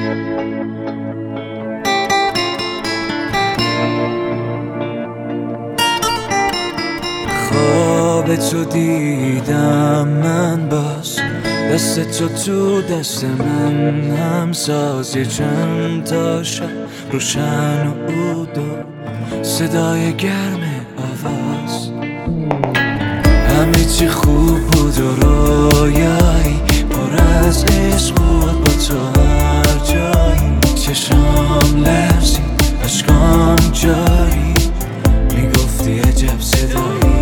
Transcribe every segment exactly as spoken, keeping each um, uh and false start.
خواب تو دیدم من باز، دست تو تو دست من هم ساز. یه چند تا شب روشن و عود و صدای گرم آواز. همه چی خوب بود و رویایی پر از عشق بود با تو هر جایی. چشام لرزید اشکام جاری، میگفتی عجب صدایی.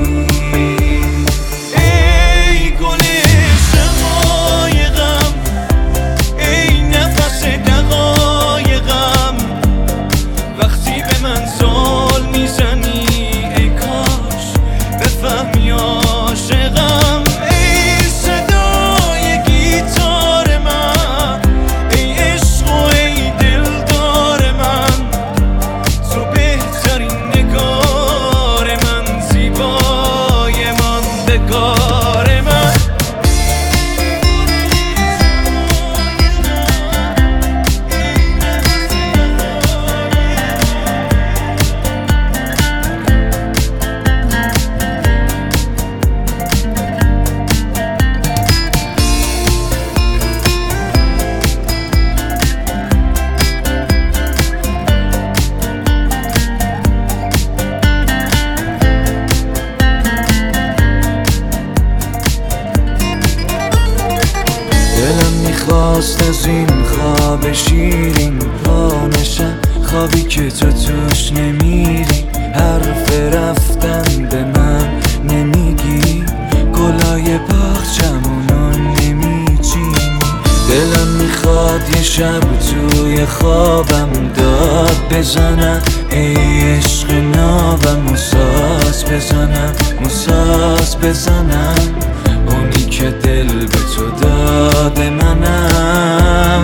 خواست از این خواب شیرین پا نشم، خوابی که تو توش نمیری. حرف رفتن به من نمیگی، گلای باغچمونو نمیچینی. دلم میخواد یه شب توی خوابم داد بزنم، ای عشق نابم موساز بزنم، موساز بزنم. اونی که دل به تو داده منم،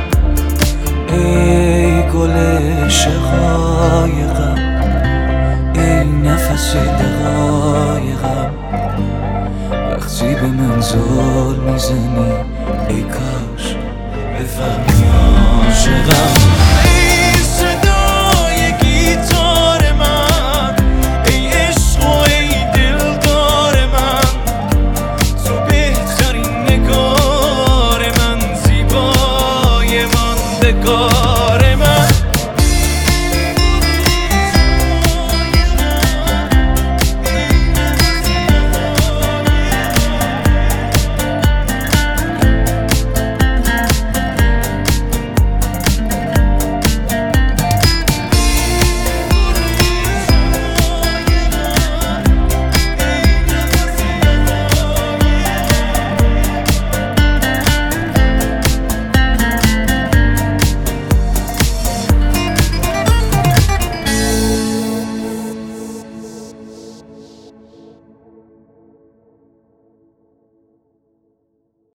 ای گل شقایقم، ای نفس دقایقم. وقتی به من زل میزنی ای کاش بفهمی عاشقم.